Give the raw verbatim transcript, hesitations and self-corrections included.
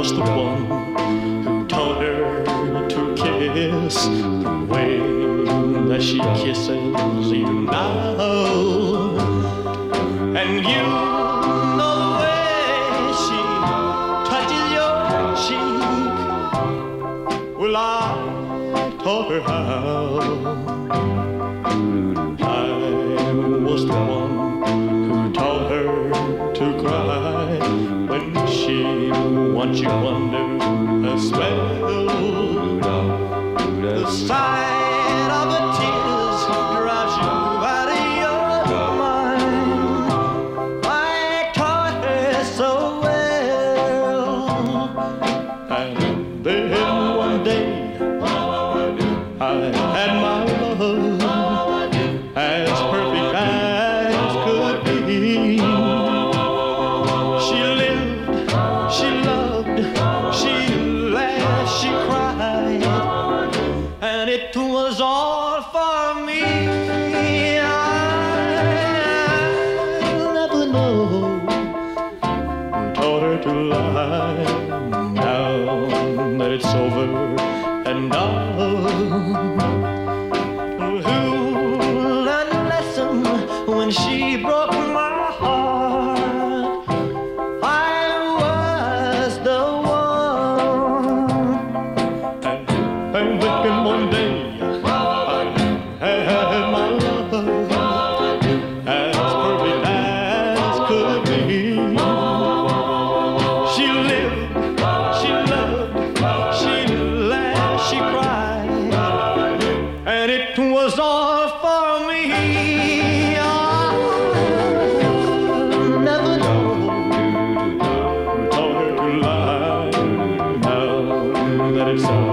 was the one who taught her to kiss the way that she kisses you now. And you know the way she touches your cheek. Well, I taught her how. I was the one who taught her to cry when she wants you under a spell. The sight of the tears drives you out of your mind. I taught her so well. And then one day I had my love as perfect as could be. She lived, she loved, she laughed, she cried, and it was all for me. I'll never know who taught her to lie. Now that it's over and done, who learned a lesson when she broke my heart? I was the one. And, and then one day I had my love as perfect as could be. She lived, she loved, she laughed, she cried, and it was all for me. I'll never know who taught her to lie. Now that it's all